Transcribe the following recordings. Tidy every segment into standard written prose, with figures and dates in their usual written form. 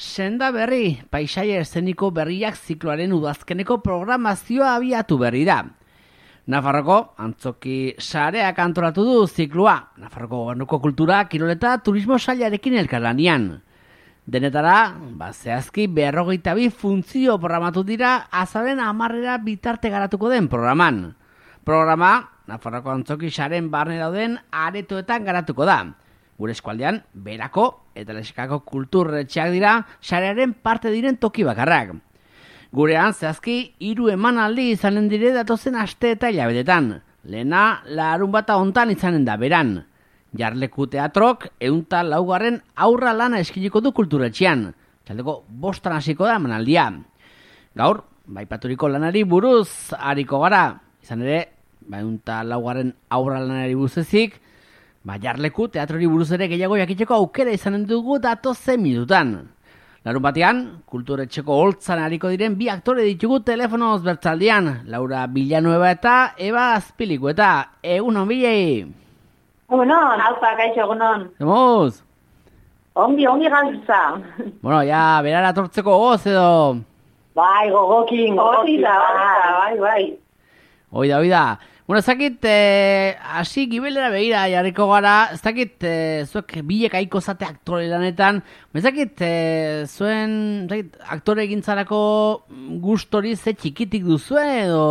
Senda berri, paisaia eszeniko berriak zikloaren udazkeneko programazioa abiatu berri da. Nafarroko antzoki sareak antolatu du zikloa. Nafarroko gobernuko kultura, kirol eta turismo sailarekin elkarlanean. Denetara, zehazki 52 funtzio programatu dira azaren 10 bitarte garatuko den programan. Programa, Nafarroko antzoki saren barne dauden aretoetan garatuko da. Gure eskualdean, Berako eta Lexakako kulturretxeak dira sarearen parte diren toki bakarrak. Gurean, zehazki, 3 emanaldi izanen dire datozen aste eta hilabetetan. Lehena, larunbata hontan izanen da beran. Jarleku teatrok 104 aurra lana eskiliko du kulturretxean. Txaldeko 5 hasiko da emanaldia. Gaur, baipaturiko lanari buruz hariko gara. Izan ere, 104 aurra lanari buruzezik, Jarleku teatrori buruz ere gehiago jakiteko aukera izanen dugu datozen minutan. Larun batean, kulturetxeko holtzan hariko diren 2 aktore ditugu telefonoz bertzaldian, Laura Villanueva eta Eba Azpilikueta. Egunon, bilei! Egunon, haupa, kaixo, egunon. Zemuz? Ongi galtza. Bueno, ja, berara tortzeko gogoz edo... Bai, gogokin, bai. Oida. Bueno, ez dakit, hasi gibelera behira jarriko gara, ez dakit, zuek bilek aiko zate aktore lanetan, ez dakit, zuen aktore egintzarako gustori ze txikitik duzue edo...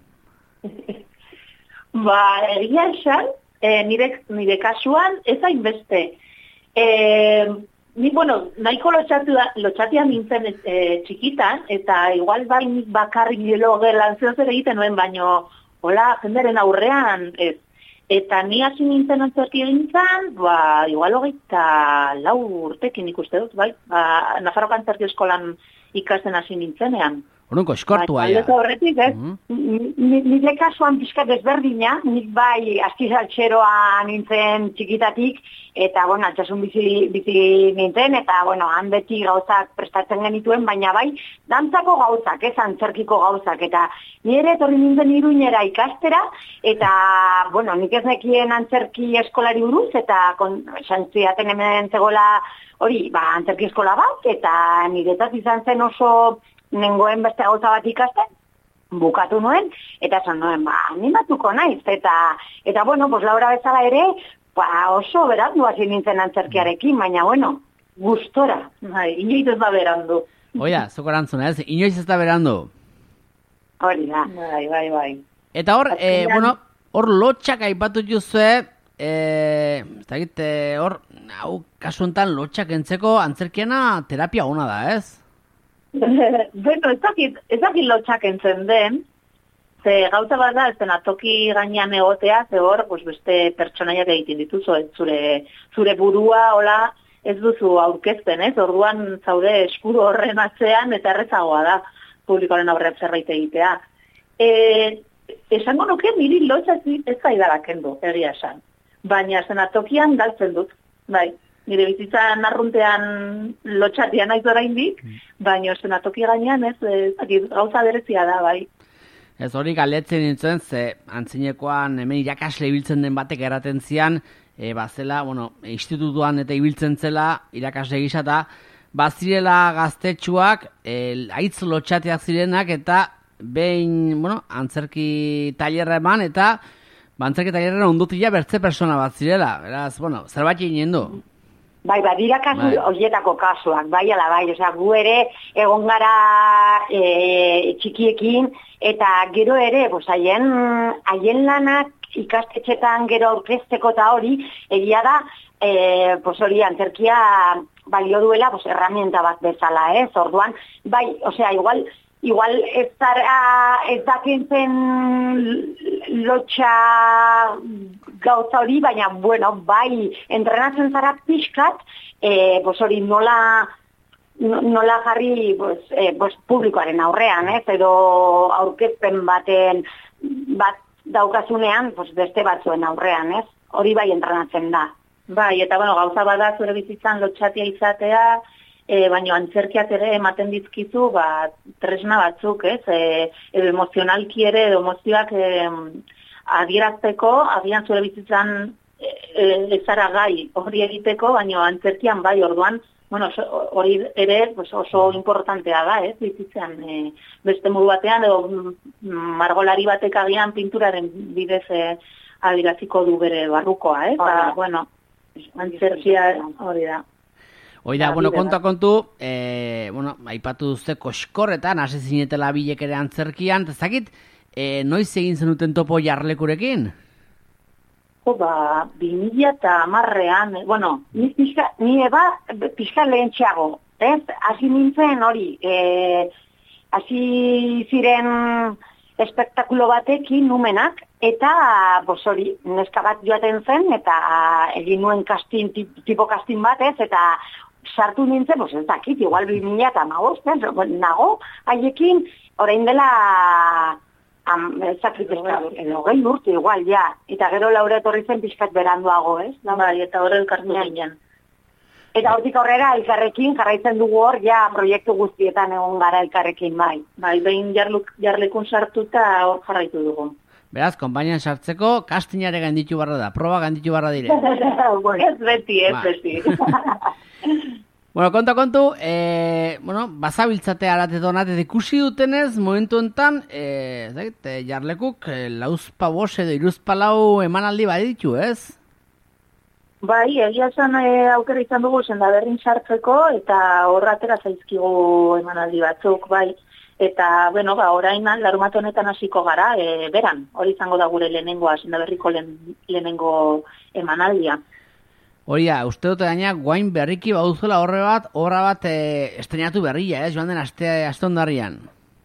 Egia esan, nire kasuan ez hainbeste. Ni, nahiko lotxatian nintzen txikitan, eta igual bai nik bakarrik gelo gelan zer egiten nuen, baino... Hola, jenderen aurrean, ez. Eta ni hasi nintzen antzerki egintzan, igual 24 urtekin ikuste dut, bai. Nafarroko antzerki eskolan ikasten hasi nintzenean. Horrenko eskortua, ja. Horretik, ez. Nire kasuan pixka desberdina, nik bai astizaltxeroa nintzen txikitatik, eta, altsasun bizi nintzen, eta, han beti gauzak prestatzen genituen, baina bai, dantzako gauzak, ez antzerkiko gauzak, eta nire etorri nintzen Iruñera ikastera, eta, nik ez nekien antzerki eskolari buruz, eta santziaten hemen zegoela hori, antzerki eskola bat, eta niretzat izan zen oso nengoen beste gauza bat ikasten, bukatu nuen, eta esan nuen, animatuko naiz, eta Laura bezala ere, oso berandu hasi nintzen antzerkiarekin, baina, gustora, inoiz ez da berandu. Oia, zoko erantzuna ez, inoiz ez da berandu. Hori da. Bai. Eta hor, hor lotxak aipatu juzue, hor, kasu enten lotxak entzeko antzerkiana terapia ona da, ez? Ez dakit lotxak entzen den, ze gauza bat da, ez dena toki gainean egotea, ze hor, beste pertsonaiak egiten dituzu, zure burua, hola, ez duzu aurkezten, ez? Orduan zaude eskuru horren atzean, eta errezagoa da publikoaren aurrean zerbait egitea. Esango nuke, niri lotxa ez zaidara kendu, egia esan. Baina zenatokian galtzen dut, bai. Nire bizitzan arruntean lotxatian naiz oraindik, baina zenatoki gainean ez gauza berezia da, bai. Ez hori galdetzen nintzen, ze antzinekoan hemen irakasle ibiltzen den batek erraten zian, zela, institutuan eta ibiltzen zela irakasle gisa eta bazirela gaztetxuak, haitz lotxateak zirenak eta behin, antzerki tailerra eman eta antzerki tailerra ondutila bertze persona bat zirela. Beraz, zerbait egin du. Bai, dira kasu horietako kasuak, bai, osea, gu ere egon gara txikiekin, eta gero ere, haien lanak ikastetxetan gero aurkezteko eta hori, egia da, hori antzerkia balio duela, herramienta bat bezala, ez? Orduan, bai, osea, igual ez dakintzen lotxa gauza hori, baina, bai, entrenatzen zara pixkat, hori nola jarri publikoaren aurrean, ez? Edo aurkezpen bat daukazunean, beste batzuen aurrean, ez? Hori bai entrenatzen da. Bai, eta gauza bada zure bizitzan lotxatia izatea, baina antzerkiak ere ematen dizkizu, tresna batzuk, ez? Edo emozionalki ere, edo emozioak adierazteko, agian zure bizitzan ezara gai hori egiteko, baina antzerkian bai, orduan, bueno, hori ere pues oso importantea da, bizitzean, beste modu batean, edo margolari batek agian pinturaren bidez adiraziko du bere barrukoa, eta, bueno, antzerkia hori da. Oida, bueno, kontu, bueno, aipatu duzte koskorretan, hasi zinetela bilek ere antzerkian, ezakit, noiz egin zenuten topo Jarlekurekin? 2010an, bueno, ni pixka lehentxeago, hasi nintzen hori, hasi ziren espektakulo batekin numenak, eta, hori, neska bat joaten zen, eta egin nuen tipo casting bat, eta sartu nintzen, ez dakit, igual 2015, nago, haiekin, orain dela, hogei urte igual, ja, eta gero Laura etorri zen pixkat beranduago, bai, eta horre elkartu ginen. Eta hortik aurrera elkarrekin jarraitzen dugu hor, ja, proiektu guztietan egon gara elkarrekin, bai. Bai, behin Jarlekun sartuta hor jarraitu dugu. Beraz, konpainian sartzeko, castingare gainditu barra da, proba gainditu barra dire. Ez beti. Bueno, kontu, bueno, bazabiltzate arate donat, eta ikusi dutenez, momentu enten, Jarlekuk, lauzpa bos edo iruzpa lau emanaldi baditu, ez? Bai, egia zen aukera izan dugu Sendaberrin sartzeko, eta horratera zaizkigu emanaldi batzuk, bai. Eta, bueno, orain larunbat honetan hasiko gara, beran, hori izango da gure lehenengoa, Sendaberriko lehenengo emanaldia. Hori da, uste dute gaina, guain berriki baduzela obra bat estrenatu berria, joan den aste ondarrian.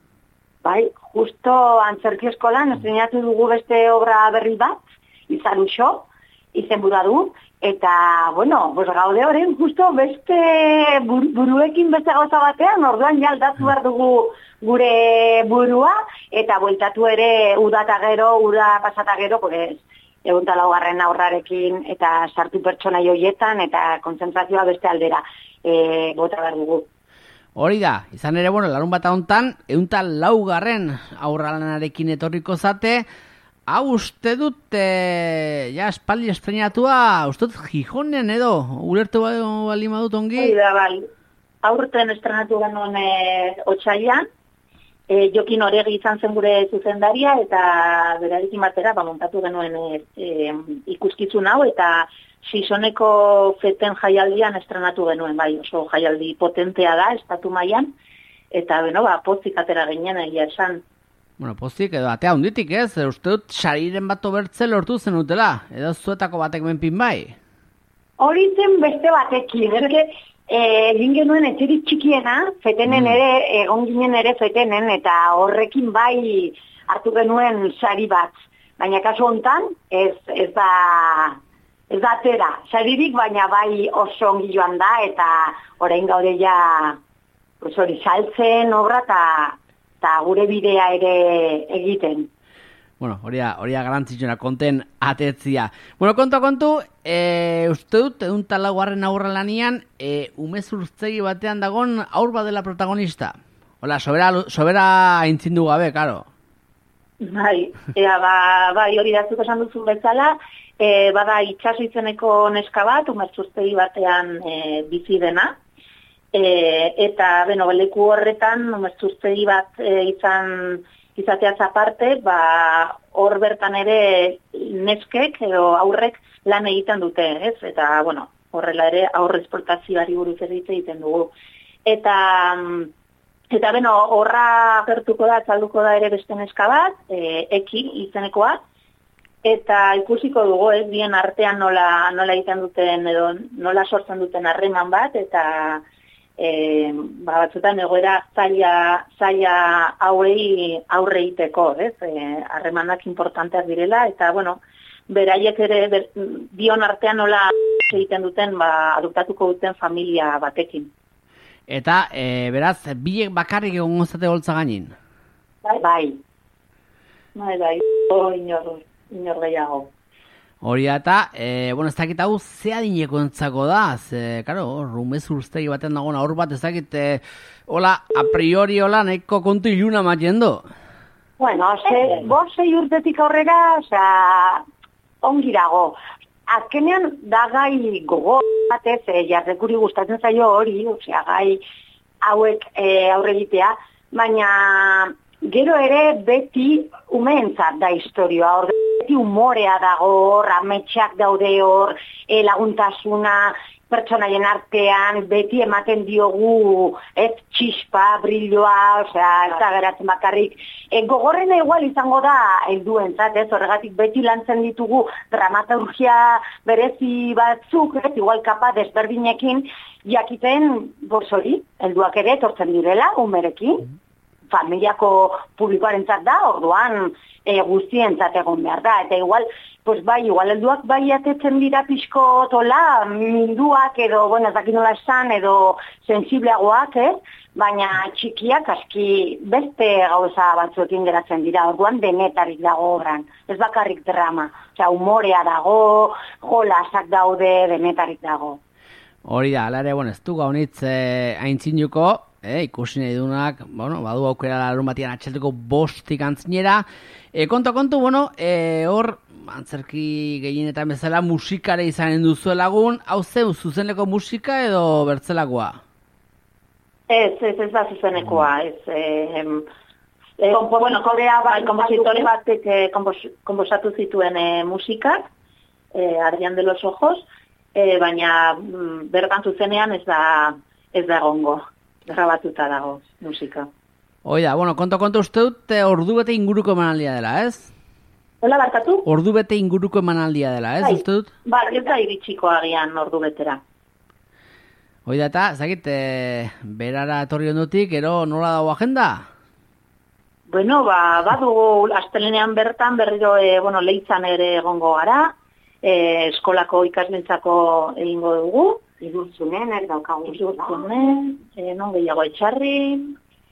Bai, justo antzerki eskolan estrenatu dugu beste obra berri bat, izan uxo, izen du, eta, bueno, gaude horren, justo beste buruekin beste gauza batean, orduan ja aldatu behar dugu gure burua, eta bueltatu ere uda pasata gero, pues, 104 aurrarekin eta sartu pertsona joietan eta kontzentrazioa beste aldera bota behar dugu. Hori da, izan ere, bueno, larun bat hontan, 104 aurralanarekin etorriko zate, hau uste dut, ja, espaldi estrenatua, uste dut Gijonen edo, ulertu bali madut ongi? Hori da, bai, aurten estrenatu genuen otsailean, Jokin Oregi izan zen gure zuzendaria eta berarekin batera montatu genuen ikuskizun hau eta Sisoneko feten jaialdian estrenatu genuen, bai, oso jaialdi potentea da, estatu mailan eta, pozik atera ginen egia esan. Bueno, pozik, edo atea hunditik ez, uste dut sariren bat obertze lortu zen utela, edo zuetako batek benpin bai? Hori zen beste batekin, egin genuen etxerik txikiena, fetenen ere, egon ginen ere fetenen, eta horrekin bai hartu genuen sari bat. Baina kasu hontan, ez da atera. Saririk, baina bai oso ongi joan da, eta orain gaude ja, hori saltzen obra, eta gure bidea ere egiten. Bueno, hori da garantzitxuna konten atetzia. Bueno, kontu, uste dut, 104 aurra lanian, umezurtzegi batean dagon aur bat dela protagonista. Hola, sobera aintzindu gabe, karo. Bai, bai, hori da zuk esan duzun bezala, bada itxaso izeneko neska bat, umezurtzegi batean bizi dena, eta, leku horretan, umezurtzegi bat izateaz aparte, hor bertan ere neskek edo aurrek lan egiten dute, ez? Eta, horrela ere aurre esportazioari buruz egiten dugu. Eta, horra gertuko da, txalduko da ere beste neska bat, Eki izenekoa, eta ikusiko dugu, ez, bien artean nola egiten duten edo nola sortzen duten harreman bat, eta batzutan egoera zaila hauei aurre egiteko, ez? Harremanak importanteak direla, eta, beraiek ere bion artean nola egiten duten, adoptatuko duten familia batekin. Eta, beraz, bilek bakarrik egon gozate holtza gainin? Bai, inor gehiago. Hori eta, ez dakit hau ze adineko entzako da, karo, rumezurtzegi batean dagoen aur bat, ez dakit, hola, a priori, hola, nahiko kontu iluna maten du. Bueno, 5 urtetik aurrera, ongi dago. azkenean da gai gogo batez, jarrekuri gustatzen zaio hori, osea, gai hauek aurre egitea, baina gero ere beti umeentzat da historioa, hor beti umorea dago, hor ametsak daude hor, laguntasuna, pertsonaien artean, beti ematen diogu, txispa, brilloa, osea, ez da geratzen bakarrik. Gogorrena igual izango da helduentzat, horregatik beti lantzen ditugu dramaturgia berezi batzuk, igual kapa desberdinekin, jakiten hori, helduak ere etortzen direla, umerekin, familiako publikoarentzat da, orduan guztientzat egon behar da, eta igual helduak bai atetzen dira pixko tola, minduak edo, ez dakit nola esan, edo sensibleagoak, baina txikiak aski beste gauza batzuekin geratzen dira, orduan denetarik dago obran, ez bakarrik drama, osea, umorea dago, jolasak daude, denetarik dago. Hori da, alare, ez du gaunitz aintzinuko, ikusi nahi dunak, badu aukera larun batian atxelteko 5 antzinera. Kontu, hor, antzerki gehienetan bezala musikare izanen duzu lagun, hau zen zuzeneko musika edo bertzelakoa? Ez da zuzenekoa, kompositore batek komposatu zituen musikak, Adrián de los Ojos, baina bertan zuzenean ez da egongo. Grabatuta dago musika. Oida, kontu uste dut ordu bete inguruko emanaldia dela, ez? Hola, barkatu? Ordu bete inguruko emanaldia dela, ez, uste dut? Ez da iritsiko agian ordu betera. Oida, eta, zakit, berara etorri ondutik, ero nola dago agenda? Badugu astelenean bertan berriro, Leitzan ere egongo gara, eskolako ikaslentzako egingo dugu, Idurtzunen, daukagu. Non gehiago etxarri,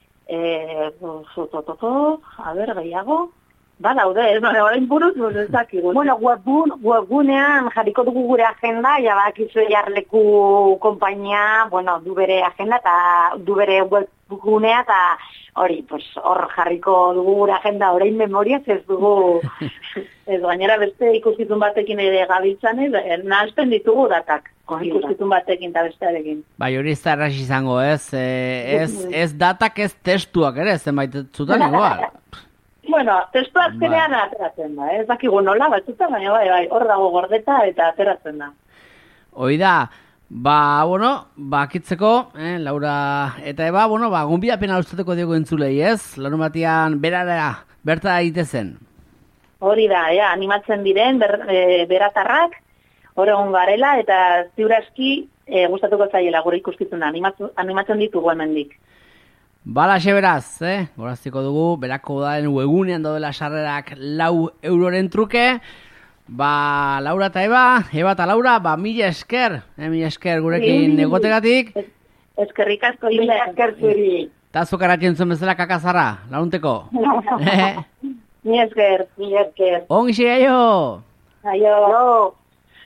gehiago. Daude, orain buruz, ez dakigu. Webgunean jarriko dugu gure agenda, bakizu jarleku konpainia, du bere agenda eta du bere webgunea, eta hor jarriko dugu gure agenda, orain memoriaz ez dugu. Ez gainera beste ikuskizun batekin ere gabiltzan, nahazten ditugu datak. Ikuskizun batekin eta bestearekin. Hori ez da erraz izango, ez? Ez datak ez testuak ere, zenbait zutan igual. Testuak zenean ateratzen da, ez dakigu nola, batzutan, baina hor dago gordeta eta ateratzen da. Oida, bakitzeko, Laura eta Eba, gonbidapena ustateko diego entzulei, ez? Larun batian berta zen. Hori da, animatzen diren beratarrak, hor egon garela, eta ziuraski gustatuko zaiela gure ikuskizuna, animatzen ditugu hemendik. Balaxe beraz, goraziko dugu, berako daren webgunean daudela sarrerak 4 euroren truke. Laura eta Eba eta Laura, 1000 esker, 1000 esker gurekin egotegatik. Eskerrik asko, esker zuri. Eta zukaratien zuen bezala kakazarra, launteko. Ni esker. Ongi xegaio! Aio!